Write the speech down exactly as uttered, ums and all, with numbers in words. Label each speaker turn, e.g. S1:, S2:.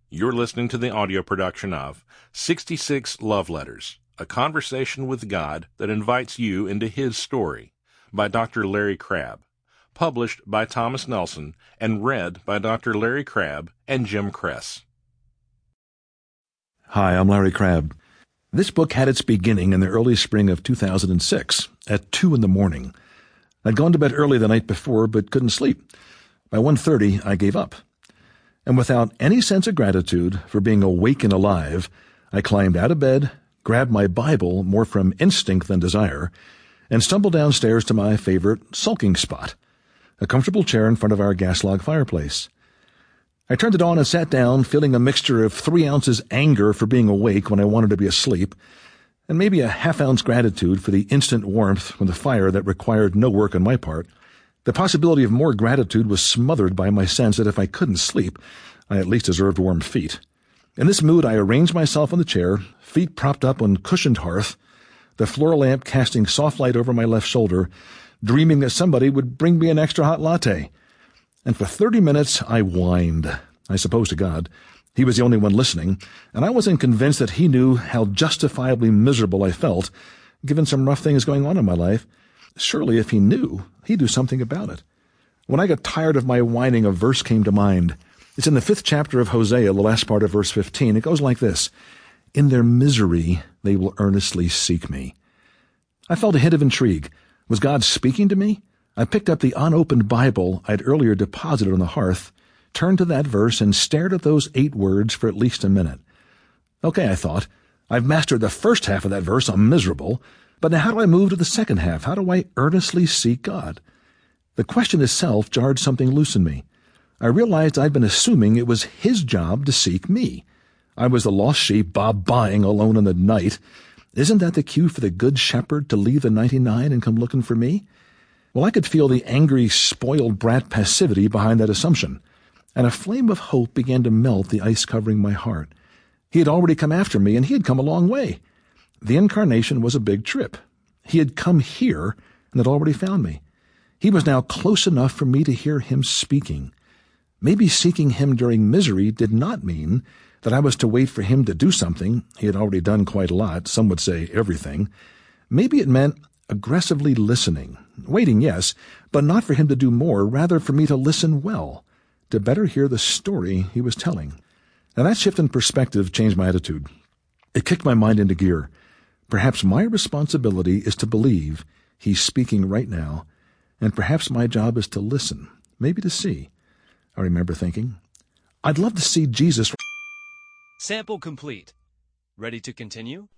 S1: You're listening to the audio production of sixty-six Love Letters, a conversation with God that invites you into His story, by Doctor Larry Crabb, published by Thomas Nelson and read by Doctor Larry Crabb and Jim Kress.
S2: Hi, I'm Larry Crabb. This book had its beginning in the early spring of two thousand six, at two in the morning. I'd gone to bed early the night before, but couldn't sleep. By one thirty, I gave up. And without any sense of gratitude for being awake and alive, I climbed out of bed, grabbed my Bible more from instinct than desire, and stumbled downstairs to my favorite sulking spot, a comfortable chair in front of our gas log fireplace. I turned it on and sat down, feeling a mixture of three ounces anger for being awake when I wanted to be asleep, and maybe a half ounce gratitude for the instant warmth from the fire that required no work on my part. The possibility of more gratitude was smothered by my sense that if I couldn't sleep, I at least deserved warm feet. In this mood, I arranged myself on the chair, feet propped up on cushioned hearth, the floor lamp casting soft light over my left shoulder, dreaming that somebody would bring me an extra hot latte. And for thirty minutes, I whined, I suppose to God. He was the only one listening, and I wasn't convinced that he knew how justifiably miserable I felt, given some rough things going on in my life. Surely, if he knew, he'd do something about it. When I got tired of my whining, a verse came to mind. It's in the fifth chapter of Hosea, the last part of verse fifteen. It goes like this: "In their misery they will earnestly seek me." I felt a hint of intrigue. Was God speaking to me? I picked up the unopened Bible I'd earlier deposited on the hearth, turned to that verse, and stared at those eight words for at least a minute. Okay, I thought, I've mastered the first half of that verse. I'm miserable. But now how do I move to the second half? How do I earnestly seek God? The question itself jarred something loose in me. I realized I'd been assuming it was His job to seek me. I was the lost sheep bob-bying alone in the night. Isn't that the cue for the good shepherd to leave the ninety-nine and come looking for me? Well, I could feel the angry, spoiled brat passivity behind that assumption, and a flame of hope began to melt the ice covering my heart. He had already come after me, and he had come a long way. The incarnation was a big trip. He had come here and had already found me. He was now close enough for me to hear him speaking. Maybe seeking him during misery did not mean that I was to wait for him to do something. He had already done quite a lot, some would say everything. Maybe it meant aggressively listening. Waiting, yes, but not for him to do more, rather for me to listen well, to better hear the story he was telling. Now that shift in perspective changed my attitude. It kicked my mind into gear. Perhaps my responsibility is to believe he's speaking right now, and perhaps my job is to listen, maybe to see. I remember thinking, I'd love to see Jesus.
S3: Sample complete. Ready to continue?